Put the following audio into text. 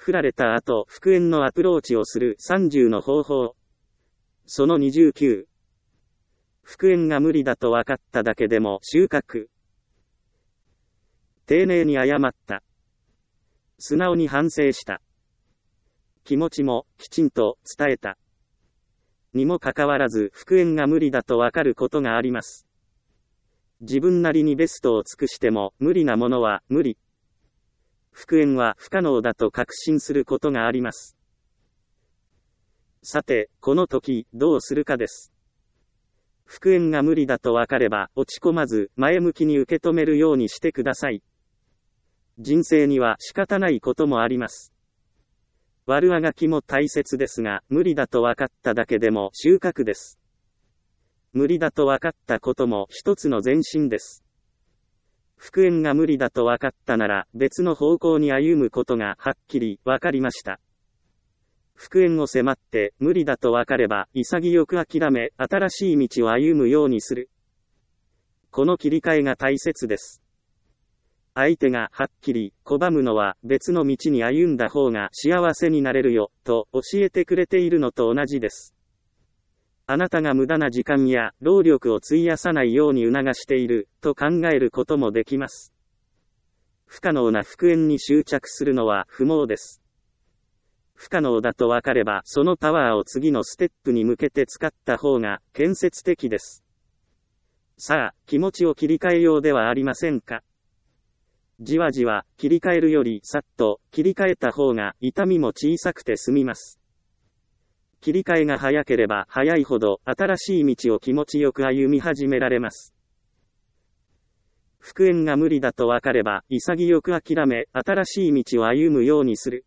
振られた後、復縁のアプローチをする30の方法。その29。復縁が無理だと分かっただけでも収穫。丁寧に謝った。素直に反省した。気持ちもきちんと伝えた。にもかかわらず復縁が無理だと分かることがあります。自分なりにベストを尽くしても無理なものは無理。復縁は不可能だと確信することがあります。さて、この時どうするかです。復縁が無理だと分かれば落ち込まず前向きに受け止めるようにしてください。人生には仕方ないこともあります。悪あがきも大切ですが、無理だと分かっただけでも収穫です。無理だと分かったことも一つの前進です。復縁が無理だと分かったなら別の方向に歩むことがはっきり分かりました。復縁を迫って無理だと分かれば潔く諦め新しい道を歩むようにする。この切り替えが大切です。相手がはっきり拒むのは別の道に歩んだ方が幸せになれるよと教えてくれているのと同じです。あなたが無駄な時間や労力を費やさないように促していると考えることもできます。不可能な復縁に執着するのは不毛です。不可能だと分かればそのパワーを次のステップに向けて使った方が建設的です。さあ、気持ちを切り替えようではありませんか。じわじわ切り替えるよりさっと切り替えた方が痛みも小さくて済みます。切り替えが早ければ早いほど新しい道を気持ちよく歩み始められます。復縁が無理だと分かれば潔く諦め新しい道を歩むようにする。